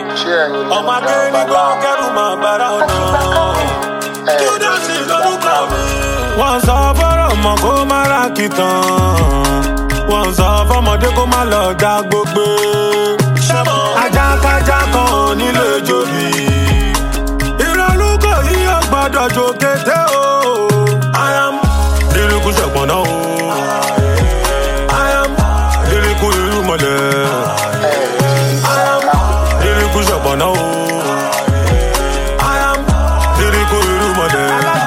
ọmọ akéwì kọ́ kẹ́rù máa bára ọ̀nà. Júdà sí lórúkọ mi. Wọ́n sọ fọ́rọ̀ mọ́ kó má ra kìtàn. Wọ́n sọ fọ́mọdé kó má lọ dá gbogbo. Ajákájá kan ò nílé jòbí. Ìrọ̀lúkọ̀ yìí ò gbọ́dọ̀ jò kété o. I am líríkù ṣẹ̀pọ̀nà o. I am líríkù irúmọlẹ̀. I am líríkù ṣẹ̀pọ̀nà o. I am líríkù irúmọlẹ̀.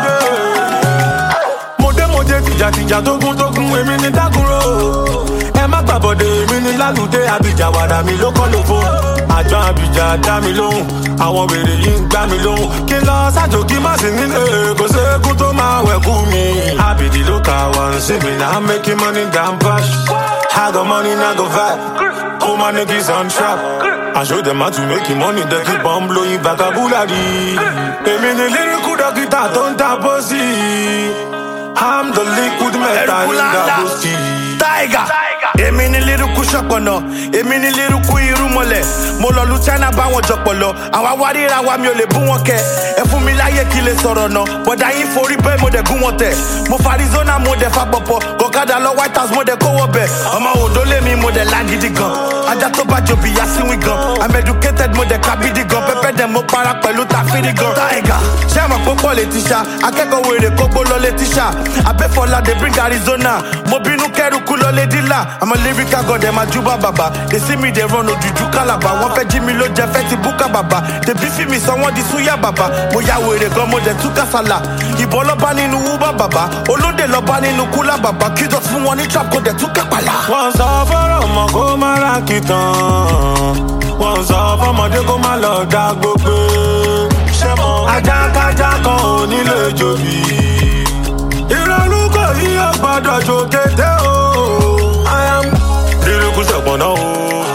Mọ̀dé tìjàtìjà tógún èmi ní dákúrò. Ẹ má gbàbọ̀dé èmi ní lálùdé àbíjà wàdà mi ló kọ́ lófo. Àjọ àbíjà dá mi lóhùn, àwọn wèrè yìí ń gbá mi lóhùn. Kí lọ sájò kí má sì nílé, kò sékún tó máa wẹ̀kú mi. Àbìdì ló kà wá ń sí mi, now I'm making money down bash. I got money, now go vibe. All my niggas on trap. I show them how to make money, they keep on blowing vocabulary. Èmi ní lyrical dókítà tó ń ta bọ́sì. I'm the liquid metal in the whiskey. Tiger. Èmi ní lyrical ṣọ̀pọ̀nà, èmi ní lyrical irúmọlẹ̀. Mo lọ lu China báwọn jọpọ̀lọ, àwa wárìra wa mi ò lè bú wọn kẹ. Ẹ fún mi láyé kí lè sọ̀rọ̀ náà, bọ̀dá yín forí bẹ́ẹ̀ mo dẹ̀ gún wọn tẹ̀. Mo fa Arizona mo dẹ̀ fa pọ̀pọ̀, gọ̀kadà lọ White House mo dẹ̀ kówó bẹ̀. Ọmọ Oǹdó lèmi mo dẹ̀ lágídí gan. Ajá tó bá jòbí yá síwìn gan. I'm educated mo dẹ̀ kábídí gan. Pẹ́pẹ́ dẹ̀ mo para pẹ̀lú tàfírí gan. Tiger, ṣé àmọ̀ púpọ̀ lè tíṣà? Akẹ́kọ̀ọ́ wèrè kógbó lọ lè tíṣà. Abẹ́fọlá dey bring Arizona. Mo bínú kẹ́rùkú lọ lè dílà. I'm a lyrical god, them a juba baba. They see me, they run ojuju kalaba. One fe Jimmy lo je fe ti buka baba. They beefy me, someone di suya baba. Mo ya were gan mo de tuka sala. Ìbọn lọ bá nínú Uber baba. Olóde lọ bá nínú kúlà baba. Kí just fún wọn ní trap kó dẹ̀ tuka pala. Wọ́n sọ fọ́rọ̀ mọ́ kó má ra kìtàn. Wọ́n sọ fọ́mọdé kó má lọ dá gbogbo. Ajákájá kan ò nílé jòbí. Ìrọ̀lúkọ̀ yìí ò gbọ́dọ̀ jò kété o. I am lyrical ṣẹ̀pọ̀nà o.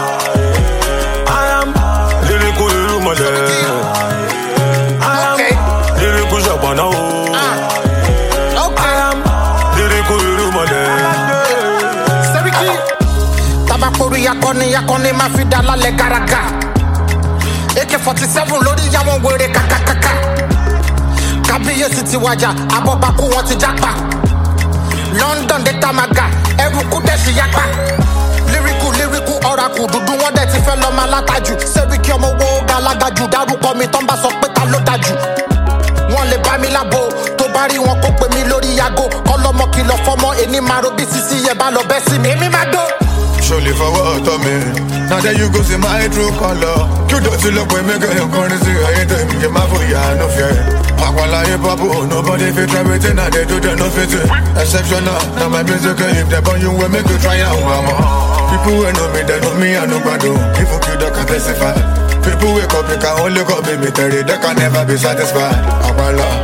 I am lyrical irúmọlẹ̀. I am lyrical ṣẹ̀pọ̀nà o. I am lyrical irúmọlẹ̀. Sẹ́ríkì tabakori yakọni máa fi dá lálẹ́ gàràgà. AK-47 lórí yàwọn wèrè kàkàkàkà. Kábíyèsí ti wájà, abọ́bakú wọn ti jápa. London dé tamaga, ẹrùkú dẹ̀ sí yapa. Lyrical oracle dúdú wọn dẹ̀ ti fẹ́ lọ́ máa látàjù. Sẹ́ríkì ọmọ owó galagaju, dárúkọ mi tán bá sọ pé ta ló dájú. Wọ́n lè bá mi lábo, tó bá rí wọn kó pè mí lórí yago. Kọ́lọ́mọ kìlọ̀ fọ́mọ, ẹni máa ro bí sisi yẹ bá lọ bẹ́ sí mi. Èmi máa dó. Surely for what of me. Now that you go see my true color. You don't see look when me get your currency. I ain't them, you my boy, I no fear. I want like papu, nobody fit try waiting, and they do the no fit. Exceptional, now my music, if they burn you, will make you try and mama. People who know me, they know me, I know what do. If you kill, they can testify. People wake up, they can only go be me, they can never be satisfied. I want love.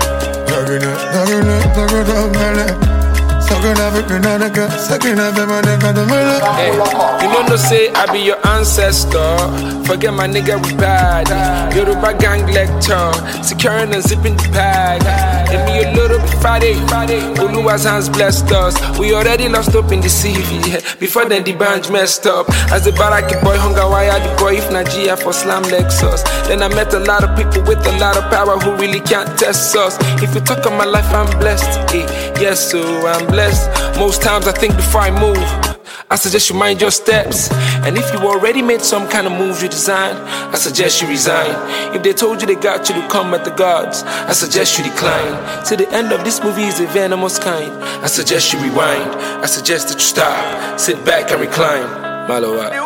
Hey, you know no say I be your ancestor. Forget my nigga we bad. Yoruba gang lecture, securing and zipping the bag. Give me a little bit Friday. Oluwa's hands blessed us. We already lost hope in the CV. Before then the band messed up. As the baraki boy hunger wire the boy if Nigeria for slam Lexus. Then I met a lot of people with a lot of power who really can't test us. If you talk of my life, I'm blessed. Yes, so I'm blessed. Most times I think before I move, I suggest you mind your steps. And if you already made some kind of moves you design, I suggest you resign. If they told you they got you to come at the gods, I suggest you decline. Till the end of this movie is a venomous kind, I suggest you rewind. I suggest that you stop, sit back and recline. Malawa.